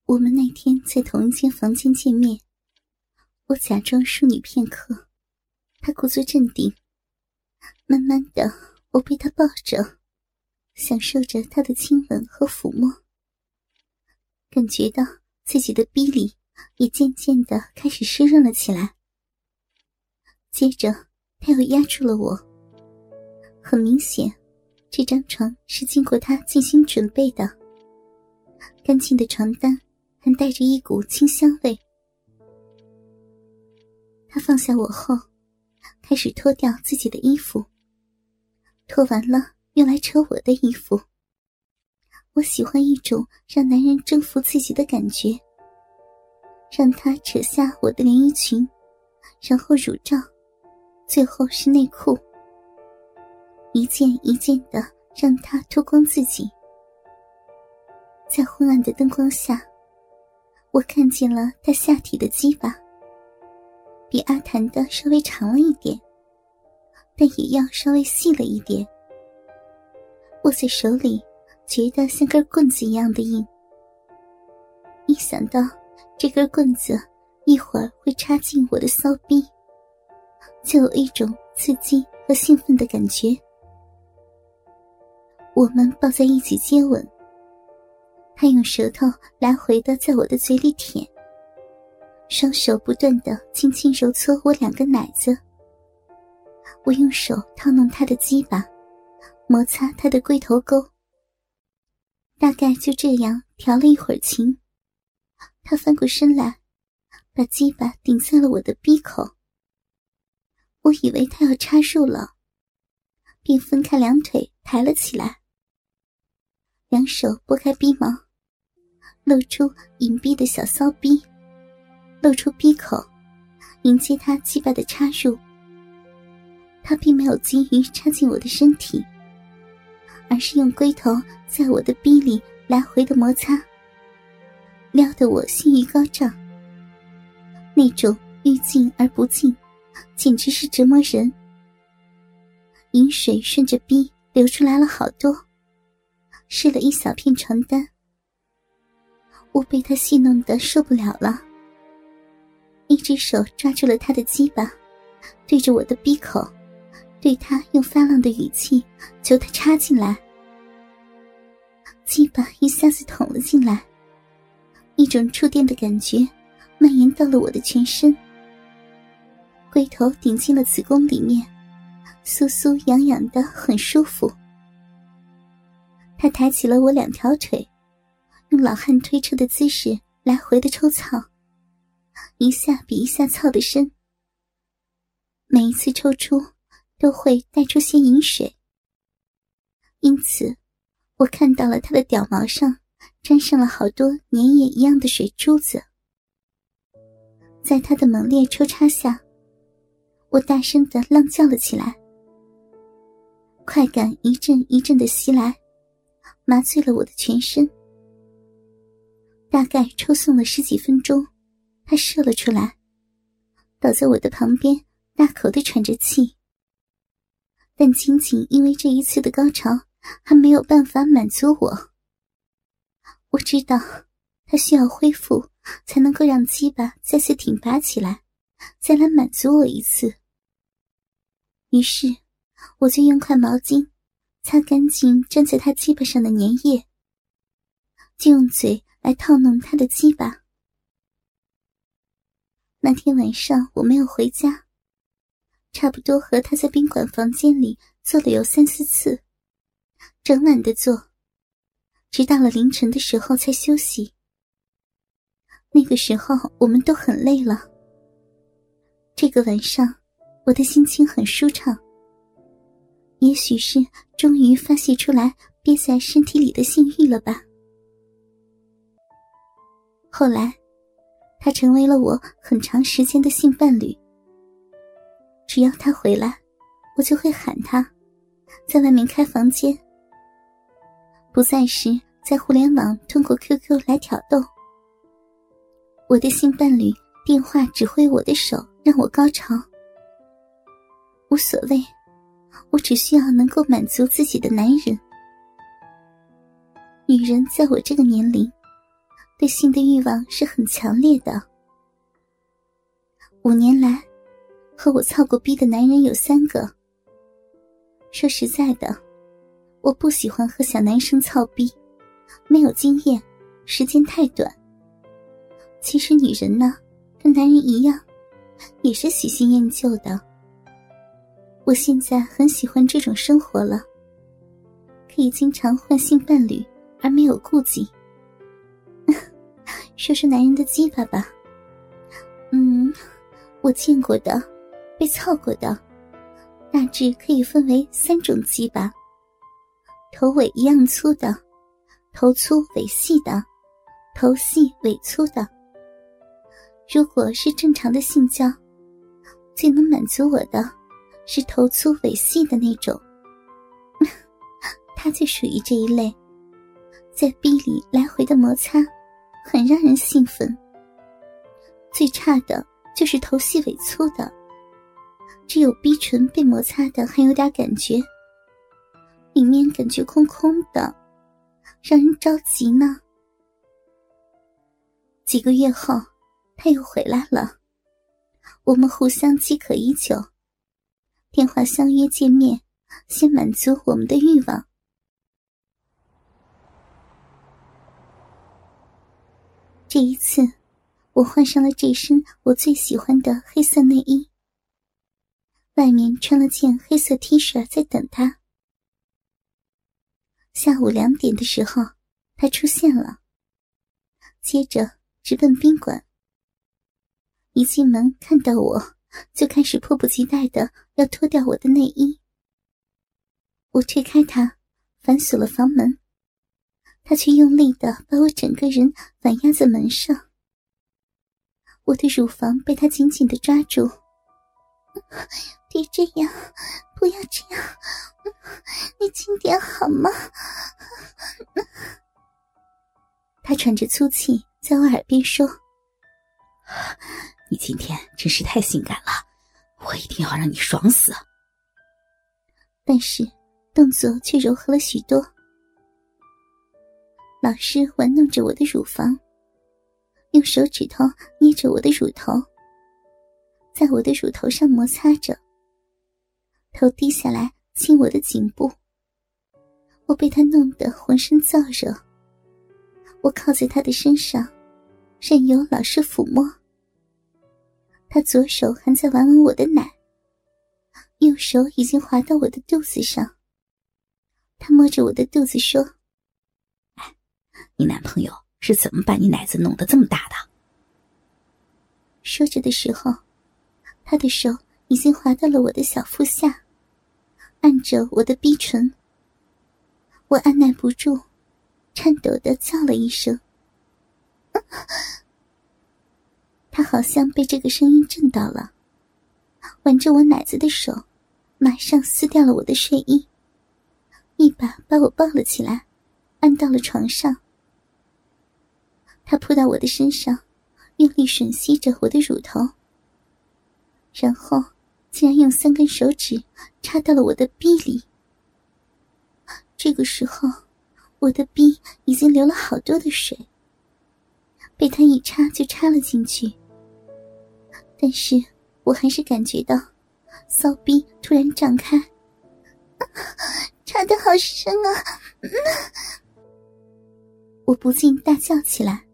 我们那天在同一间房间见面，我假装淑女片刻，他故作镇定。慢慢的，我被他抱着，享受着他的亲吻和抚摸，感觉到自己的逼里也渐渐的开始湿润了起来。接着他又压住了我，很明显这张床是经过他精心准备的，干净的床单还带着一股清香味。他放下我后，开始脱掉自己的衣服，脱完了又来扯我的衣服。我喜欢一种让男人征服自己的感觉，让他扯下我的连衣裙，然后乳罩，最后是内裤，一件一件的让他脱光自己。在昏暗的灯光下，我看见了他下体的鸡巴，比阿谭的稍微长了一点，但也要稍微细了一点。握在手里觉得像根棍子一样的硬，一想到这根棍子一会儿会插进我的骚逼，就有一种刺激和兴奋的感觉。我们抱在一起接吻，他用舌头来回的在我的嘴里舔，双手不断的轻轻揉搓我两个奶子。我用手套弄他的鸡巴，摩擦他的龟头沟。大概就这样调了一会儿情，他翻过身来，把鸡巴顶在了我的鼻口。我以为他要插入了，便分开两腿抬了起来，两手拨开逼毛，露出隐蔽的小骚逼，露出逼口，迎接他鸡巴的插入。他并没有急于插进我的身体，而是用龟头在我的逼里来回的摩擦，撩得我性欲高涨。那种欲进而不进，简直是折磨人。饮水顺着逼流出来了好多，湿了一小片床单。我被他戏弄得受不了了，一只手抓住了他的鸡巴，对着我的逼口，对他用发浪的语气求他插进来。鸡巴一下子捅了进来，一种触电的感觉蔓延到了我的全身，龟头顶进了子宫里面，酥酥痒痒的很舒服。他抬起了我两条腿，用老汉推车的姿势来回的抽操，一下比一下操得深。每一次抽出都会带出些饮水，因此我看到了他的屌毛上沾上了好多粘液一样的水珠子。在他的猛烈抽插下，我大声地浪叫了起来，快感一阵一阵地袭来，麻醉了我的全身。大概抽送了10几分钟，他射了出来，倒在我的旁边，大口地喘着气。但仅仅因为这一次的高潮还没有办法满足我。我知道他需要恢复，才能够让鸡巴再次挺拔起来，再来满足我一次。于是我就用块毛巾擦干净粘在他鸡巴上的粘液，就用嘴来套弄他的鸡巴。那天晚上我没有回家，差不多和他在宾馆房间里做了有3、4次，整晚的做，直到了凌晨的时候才休息。那个时候我们都很累了。这个晚上我的心情很舒畅，也许是终于发泄出来憋在身体里的性欲了吧。后来他成为了我很长时间的性伴侣，只要他回来，我就会喊他，在外面开房间，不再是在互联网通过 QQ 来挑逗。我的性伴侣电话指挥我的手，让我高潮。无所谓，我只需要能够满足自己的男人。女人在我这个年龄， 对性的欲望是很强烈的。5年来，和我操过逼的男人有3个。说实在的，我不喜欢和小男生操逼，没有经验，时间太短。其实女人呢，跟男人一样，也是喜新厌旧的。我现在很喜欢这种生活了，可以经常换性伴侣而没有顾忌。说说男人的鸡巴吧。我见过的，被操过的，大致可以分为3种鸡巴：头尾一样粗的，头粗尾细的，头细尾粗的。如果是正常的性交，最能满足我的是头粗尾细的那种。它就属于这一类，在逼里来回的摩擦，很让人兴奋。最差的就是头细尾粗的，只有逼唇被摩擦的还有点感觉，里面感觉空空的，让人着急呢。几个月后，他又回来了，我们互相饥渴已久，电话相约见面，先满足我们的欲望。这一次，我换上了这身我最喜欢的黑色内衣，外面穿了件黑色 T 恤在等他。下午2点的时候，他出现了，接着直奔宾馆。一进门看到我，就开始迫不及待的要脱掉我的内衣。我推开他，反锁了房门，他却用力的把我整个人反压在门上。我的乳房被他紧紧的抓住。别这样，不要这样，你轻点好吗？他喘着粗气在我耳边说， 你今天真是太性感了，我一定要让你爽死。 但是动作却柔和了许多。老师玩弄着我的乳房，用手指头捏着我的乳头，在我的乳头上摩擦着，头低下来亲我的颈部。我被他弄得浑身燥热，我靠在他的身上，任由老师抚摸。他左手还在玩玩我的奶，右手已经滑到我的肚子上。他摸着我的肚子说， 你男朋友是怎么把你奶子弄得这么大的？ 说着的时候，他的手已经滑到了我的小腹下，按着我的逼唇。我按耐不住，颤抖地叫了一声。他好像被这个声音震到了，挽着我奶子的手马上撕掉了我的睡衣，一把把我抱了起来，按到了床上。他扑到我的身上，用力吮吸着我的乳头，然后竟然用3根手指插到了我的逼里。这个时候，我的逼已经流了好多的水，被他一插就插了进去。但是我还是感觉到骚逼突然张开，插得好深啊！我不禁大叫起来。